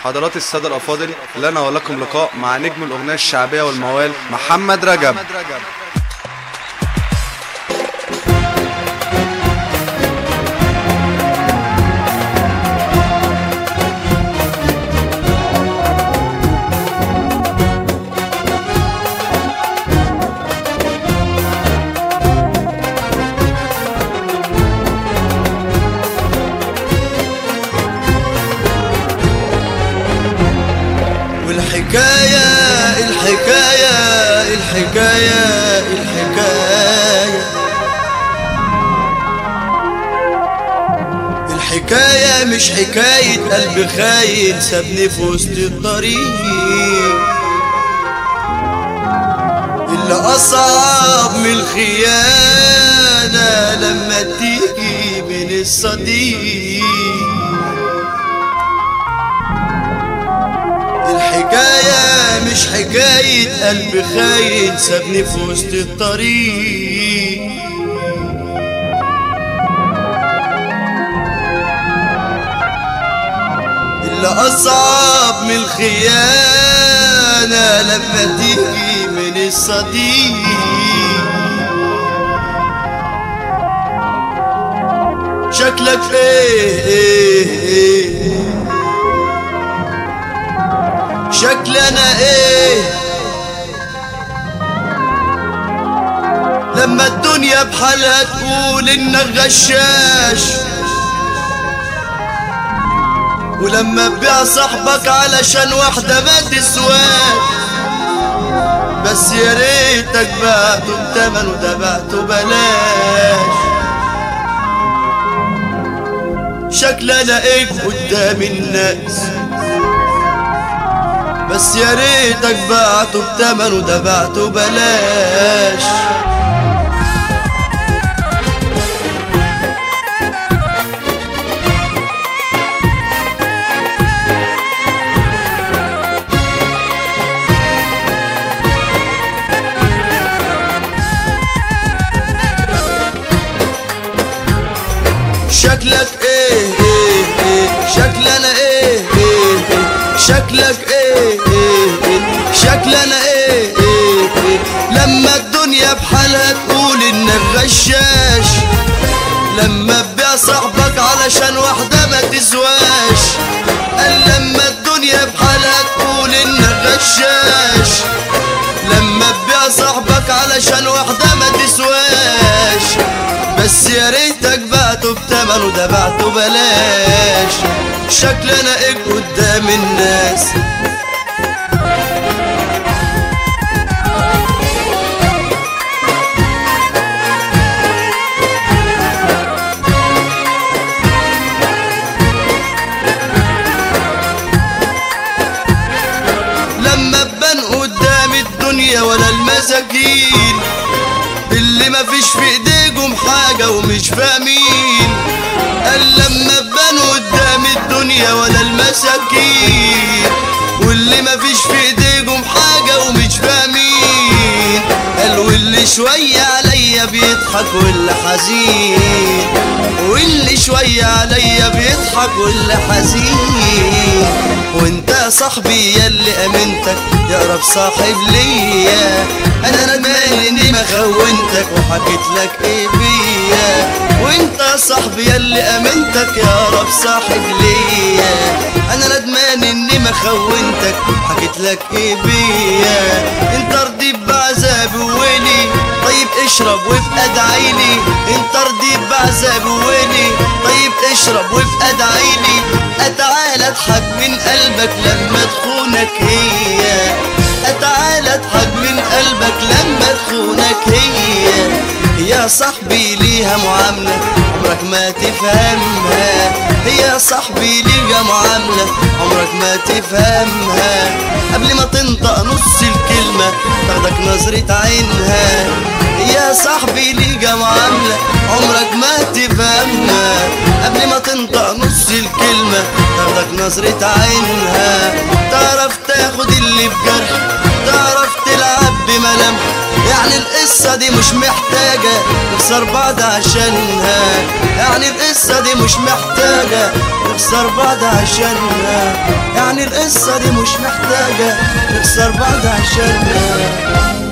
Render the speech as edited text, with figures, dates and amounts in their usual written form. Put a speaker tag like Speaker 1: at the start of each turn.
Speaker 1: حضرات السادة الأفاضل، لنا ولكم لقاء مع نجم الأغنية الشعبية والموال محمد رجب.
Speaker 2: الحكاية مش حكاية قلب خاين سابني في وسط الطريق، اللي أصعب من الخيانة لما تيجي من الصديق. الحكاية مش حكاية قلب خاين سابني في وسط الطريق، اللي أصعب من الخيانة لما تيجي من الصديق. شكلك ايه شكلنا ايه لما الدنيا بحالها تقول انك غشاش، ولما تبيع صاحبك علشان واحدة ما تسواش. بس يا ريتك بعته بتمن وده بعته بلاش. شكلنا ايه قدام الناس، بس يا ريتك بعته بتمن وده بعته بلاش. شكلك ايه شكلنا ايه شكلك ايه شكلنا ايه لما الدنيا بحالها تقول انك غشاش، لما تبيع صاحبك علشان واحدة ما تسواش. قال لما الدنيا بحالها تقول انك غشاش، لما تبيع صاحبك علشان واحدة ما تسواش. بس يا ريتك بعته بتمن وده بعته بلاش. شكلنا ايه قدام الناس، لما تبان قدام الدنيا ولا المساكين اللي مفيش في ايديكم حاجة ومش فاهمين. قال لما تبان قدام الدنيا ولا المساكين واللي مفيش في ايديكم حاجة ومش فاهمين. قال واللي شوية عليا بيضحك واللي حزين، واللي شوية عليا بيضحك واللي حزين. وانت يا صاحبي ياللي امنتك يا اقرب صاحب ليا، انا ندمان اني ما خونتك وحكيت لك ايه بيا. وانت يا صاحبي ياللي امنتك يا اقرب صاحب ليا، انا ندمان اني ما خونتك وحكيت لك ايه بيا. انت رضيت بعذابي وويلي، طيب اشرب وابقى ادعيلي. انت رضيت بعذابي وويلي، طيب اشرب وابقى ادعيلي. اتعالى اضحك من قلبك لما تخونك هي، اتعالى اضحك من قلبك لما تخونك هي. يا صاحبي ليها معاملة عمرك ما تفهمها، يا صاحبي ليها معاملة عمرك ما تفهمها. قبل ما تنطق نص الكلمة تاخدك نظرة عينها. يا صاحبي ليها معاملة عمرك ما تفهمها. قبل ما تنطق نص الكلمة تاخدك نظرة عينها. تعرف تاخد اللي بجرح، تعرف تلعب بملامح. يعني القصة دي مش محتاجة نخسر بعض عشانها، يعني القصة دي مش محتاجة نخسر بعض عشانها. يعني القصة دي مش محتاجة نخسر بعض عشانها.